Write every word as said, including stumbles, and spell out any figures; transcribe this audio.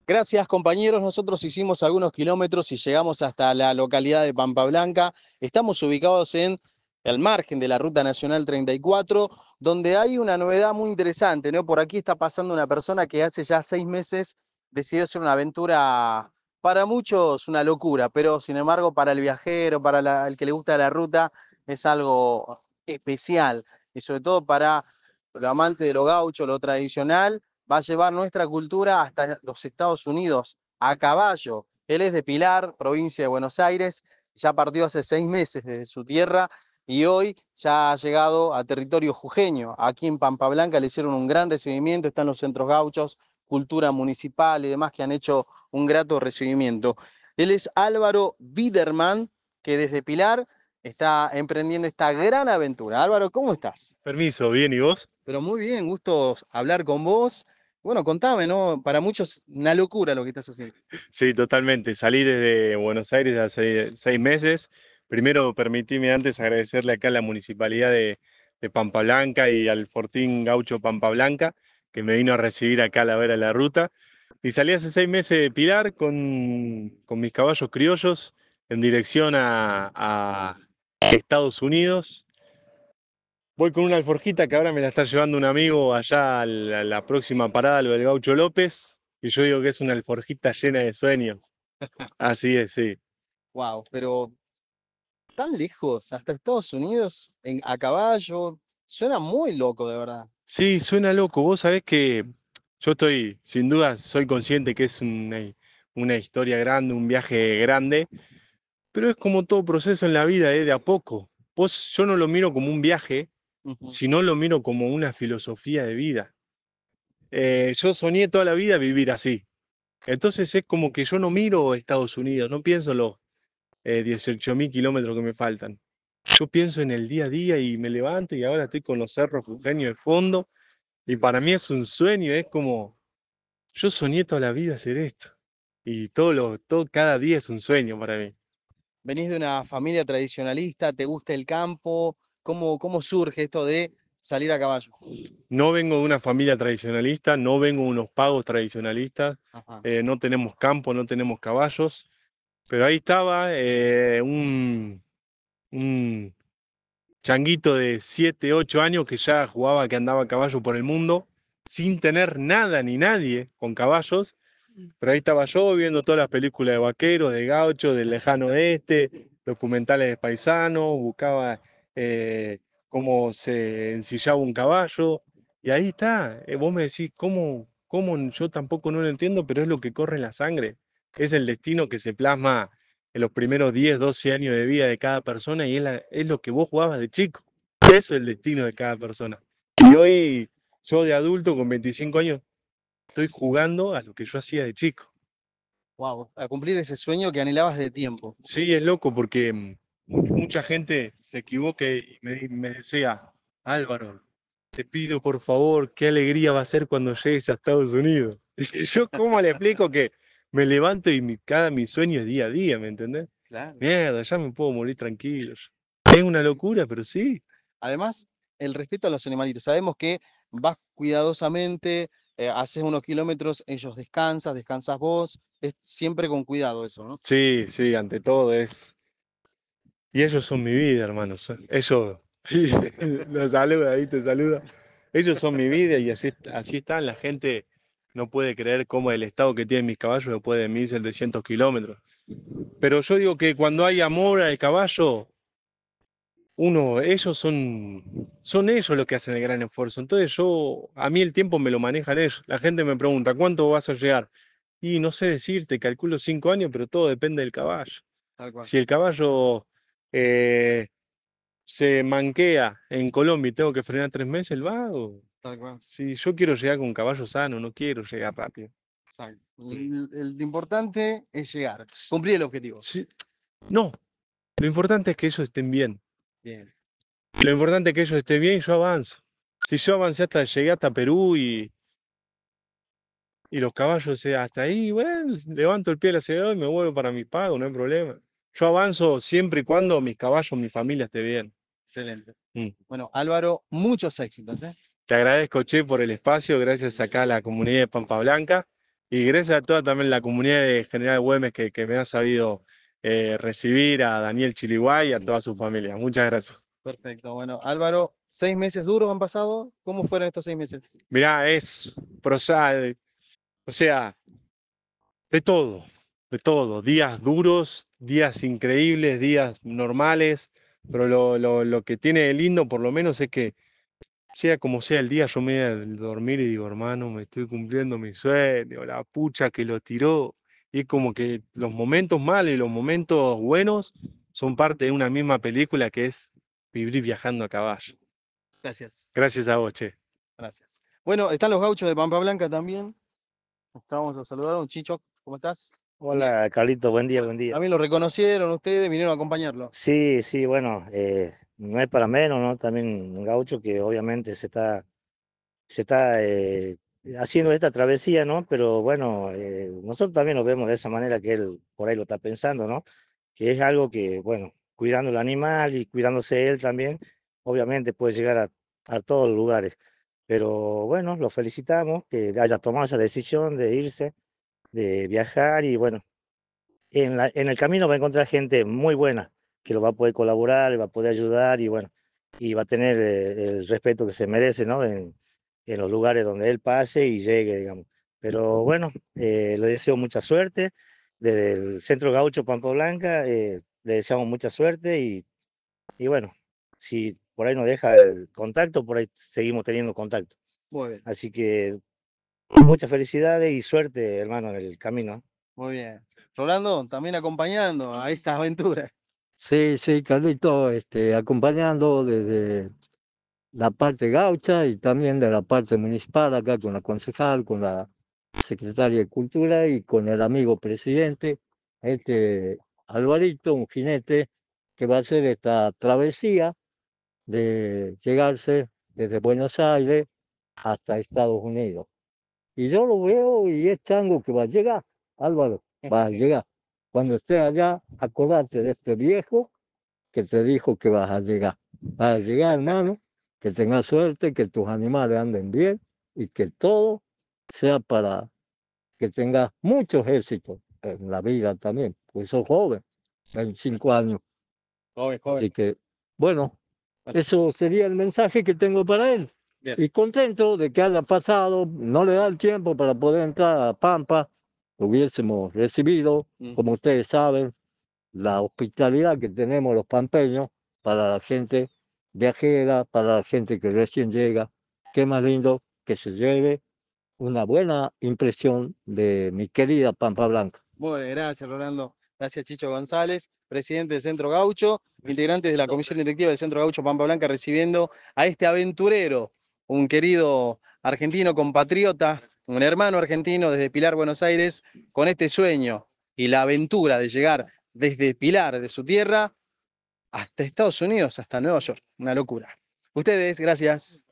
Gracias, compañeros. Nosotros hicimos algunos kilómetros y llegamos hasta la localidad de Pampa Blanca. Estamos ubicados en el margen de la Ruta Nacional treinta y cuatro, donde hay una novedad muy interesante, ¿no? Por aquí está pasando una persona que hace ya seis meses decidió hacer una aventura, para muchos una locura, pero sin embargo para el viajero, para la- el que le gusta la ruta, es algo especial. Y sobre todo para los amantes de lo gaucho, lo tradicional, va a llevar nuestra cultura hasta los Estados Unidos a caballo. Él es de Pilar, provincia de Buenos Aires, ya partió hace seis meses desde su tierra y hoy ya ha llegado a territorio jujeño. Aquí en Pampa Blanca le hicieron un gran recibimiento, están los centros gauchos, cultura municipal y demás que han hecho un grato recibimiento. Él es Álvaro Biderman, que desde Pilar está emprendiendo esta gran aventura. Álvaro, ¿cómo estás? Permiso, bien, ¿y vos? Pero muy bien, gusto hablar con vos. Bueno, contame, ¿no? Para muchos una locura lo que estás haciendo. Sí, totalmente. Salí desde Buenos Aires hace seis meses. Primero, permitime antes agradecerle acá a la municipalidad de, de Pampa Blanca y al Fortín Gaucho Pampa Blanca, que me vino a recibir acá a la vera de la ruta. Y salí hace seis meses de Pilar con, con mis caballos criollos en dirección a, a Estados Unidos. Voy con una alforjita que ahora me la está llevando un amigo allá a la, a la próxima parada, lo del Gaucho López, y yo digo que es una alforjita llena de sueños. Así es, sí. Wow, pero tan lejos, hasta Estados Unidos, en, a caballo, suena muy loco, de verdad. Sí, suena loco. Vos sabés que yo estoy, sin duda, soy consciente que es una, una historia grande, un viaje grande, pero es como todo proceso en la vida, ¿eh? De a poco. Vos, yo no lo miro como un viaje, Ujú. sino lo miro como una filosofía de vida. Eh, yo soñé toda la vida vivir así. Entonces es como que yo no miro Estados Unidos, no pienso en los eh, dieciocho mil kilómetros que me faltan. Yo pienso en el día a día y me levanto y ahora estoy con los cerros jujeños de fondo y para mí es un sueño, es como, yo soñé toda la vida hacer esto y todo lo, todo, cada día es un sueño para mí. Venís de una familia tradicionalista, ¿te gusta el campo? ¿Cómo, cómo surge esto de salir a caballo? No vengo de una familia tradicionalista, no vengo de unos pagos tradicionalistas, Ajá. eh, no tenemos campo, no tenemos caballos, pero ahí estaba eh, un, un changuito de siete ocho años que ya jugaba, que andaba a caballo por el mundo, sin tener nada ni nadie con caballos, pero ahí estaba yo viendo todas las películas de vaqueros, de gauchos, del lejano oeste, documentales de paisanos, buscaba eh, cómo se ensillaba un caballo, y ahí está. Eh, vos me decís, ¿cómo, cómo? Yo tampoco no lo entiendo, pero es lo que corre en la sangre, es el destino que se plasma en los primeros diez doce años de vida de cada persona y es, la- es lo que vos jugabas de chico. Eso es el destino de cada persona. Y hoy, yo de adulto con veinticinco años, estoy jugando a lo que yo hacía de chico. Wow, a cumplir ese sueño que anhelabas de tiempo. Sí, es loco porque mm, mu- mucha gente se equivoca y me, me decía, Álvaro, te pido por favor, qué alegría va a ser cuando llegues a Estados Unidos. Y yo, ¿cómo le explico que me levanto y mi, cada mi sueño es día a día, ¿me entendés? Claro. Mierda, ya me puedo morir tranquilo. Es una locura, pero sí. Además, el respeto a los animalitos. Sabemos que vas cuidadosamente, eh, haces unos kilómetros, ellos descansan, descansas vos, es siempre con cuidado eso, ¿no? Sí, sí, ante todo es. Y ellos son mi vida, hermanos. Ellos, los saluda, ahí te saluda. Ellos son mi vida y así, así están. La gente no puede creer cómo el estado que tienen mis caballos después de mil setecientos kilómetros. Pero yo digo que cuando hay amor al caballo, uno, ellos son, son ellos los que hacen el gran esfuerzo. Entonces yo, a mí el tiempo me lo manejan ellos. La gente me pregunta, ¿cuánto vas a llegar? Y no sé decirte, calculo cinco años, pero todo depende del caballo. Tal cual, Si el caballo eh, se manquea en Colombia y tengo que frenar tres meses, el vago. tal cual. Si yo quiero llegar con un caballo sano, no quiero llegar rápido. Exacto. El, el- lo importante es llegar, cumplir el objetivo. Sí, no, lo importante es que ellos estén bien. Bien. Lo importante es que ellos estén bien y yo avanzo. Si yo avancé hasta, llegué hasta Perú y, y los caballos eh, hasta ahí, bueno, levanto el pie del acelerador y me vuelvo para mi pago, no hay problema. Yo avanzo siempre y cuando mis caballos, mi familia esté bien. Excelente. Mm. Bueno, Álvaro, muchos éxitos, ¿eh? Te agradezco, Che, por el espacio, gracias acá a la comunidad de Pampa Blanca. Y gracias a toda también la comunidad de General Güemes que, que me ha sabido eh, recibir, a Daniel Chiriguay y a toda su familia. Muchas gracias. Perfecto, bueno, Álvaro, ¿seis meses duros han pasado? ¿Cómo fueron estos seis meses? Mirá, es prosal, o sea, de todo, de todo. Días duros, días increíbles, días normales, pero lo, lo, lo que tiene de lindo por lo menos es que sea como sea el día, yo me voy a dormir y digo, hermano, me estoy cumpliendo mi sueño, la pucha que lo tiró. Y es como que los momentos malos y los momentos buenos son parte de una misma película que es vivir viajando a caballo. Gracias. Gracias a vos, che. Gracias. Bueno, están los gauchos de Pampa Blanca también. Vamos a saludar a un Chicho, ¿cómo estás? Bien. Hola, Carlito, buen día, buen día. También lo reconocieron ustedes, vinieron a acompañarlo. Sí, sí, bueno, eh, no es para menos, ¿no? También un gaucho que obviamente se está, se está eh, haciendo esta travesía, ¿no? Pero bueno, eh, nosotros también lo vemos de esa manera que él por ahí lo está pensando, ¿no? Que es algo que, bueno, cuidando el animal y cuidándose él también, obviamente puede llegar a, a todos los lugares. Pero bueno, lo felicitamos que haya tomado esa decisión de irse, de viajar y bueno. En la en el camino va a encontrar gente muy buena, que lo va a poder colaborar, le va a poder ayudar y bueno, y va a tener, eh, el respeto que se merece, ¿no? En en los lugares donde él pase y llegue, digamos. Pero bueno, eh, le deseo mucha suerte. Desde el Centro Gaucho Pampa Blanca, eh, le deseamos mucha suerte y y bueno, si por ahí nos deja el contacto, por ahí seguimos teniendo contacto. Muy bien, Así que muchas felicidades y suerte, hermano, en el camino. muy bien. Rolando, también acompañando a esta aventura. Sí, sí, Carlito, este, acompañando desde la parte gaucha y también de la parte municipal, acá con la concejal, con la secretaria de Cultura y con el amigo presidente, este Alvarito, un jinete que va a hacer esta travesía de llegarse desde Buenos Aires hasta Estados Unidos. Y yo lo veo y es chango que va a llegar, Álvaro, va a llegar. Cuando esté allá, acordate de este viejo que te dijo que vas a llegar. Vas a llegar, hermano, que tengas suerte, que tus animales anden bien y que todo sea para que tengas muchos éxitos en la vida también, pues sos joven, veinticinco años. Joven, joven. Así que, bueno, eso sería el mensaje que tengo para él. Bien. Y contento de que haya pasado, no le da el tiempo para poder entrar a Pampa, lo hubiésemos recibido, Mm. como ustedes saben, la hospitalidad que tenemos los pampeños para la gente viajera, para la gente que recién llega. Qué más lindo que se lleve una buena impresión de mi querida Pampa Blanca. Muy bien, gracias, Rolando. Gracias, Chicho González, presidente del Centro Gaucho, integrantes de la comisión directiva del Centro Gaucho Pampa Blanca, recibiendo a este aventurero, un querido argentino compatriota, un hermano argentino desde Pilar, Buenos Aires, con este sueño y la aventura de llegar desde Pilar, de su tierra, hasta Estados Unidos, hasta Nueva York. Una locura. Ustedes, gracias.